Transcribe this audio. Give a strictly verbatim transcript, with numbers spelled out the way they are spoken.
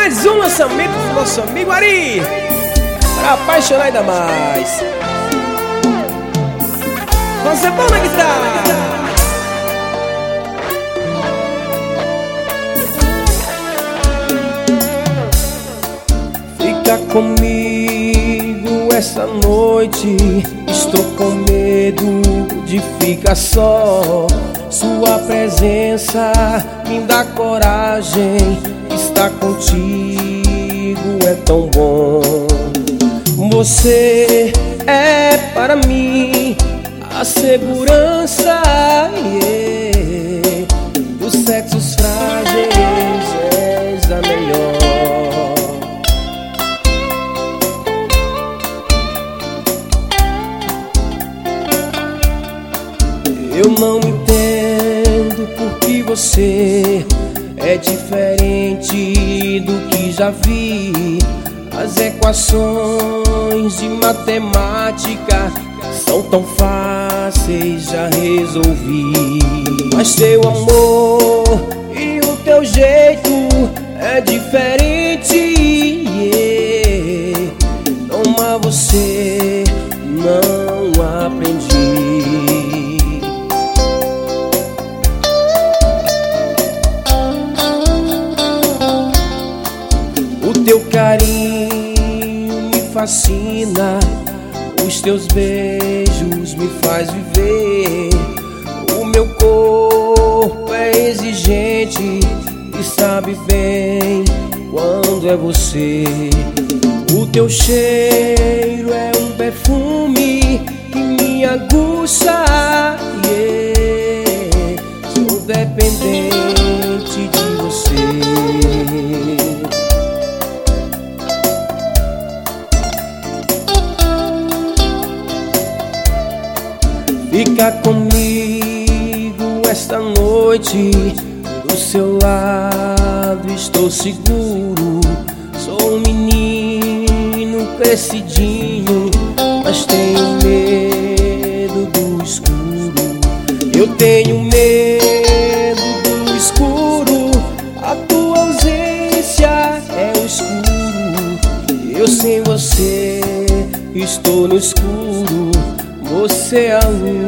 mais um lançamento do nosso amigo Ari, para apaixonar ainda mais. Você é bom na guitarra. Fica comigo essa noite, estou com medo de ficar só. Sua presença me dá coragem, estar contigo é tão bom. Você é para mim a segurança, yeah. Dos sexos frágeis és a melhor. Eu não entendo porque você é diferente do que já vi. As equações de matemática são tão fáceis, já resolvi. Mas teu amor e o teu jeito é diferente, yeah. Amar você não aprendi. O teu carinho me fascina, os teus beijos me faz viver. O meu corpo é exigente e sabe bem quando é você. O teu cheiro é um perfume que me aguça, yeah. Sou dependente de você. Fica comigo esta noite, do seu lado estou seguro. Sou um menino crescidinho, mas tenho medo do escuro. Eu tenho medo do escuro, a tua ausência é o escuro. Eu sem você estou no escuro, você é a luz.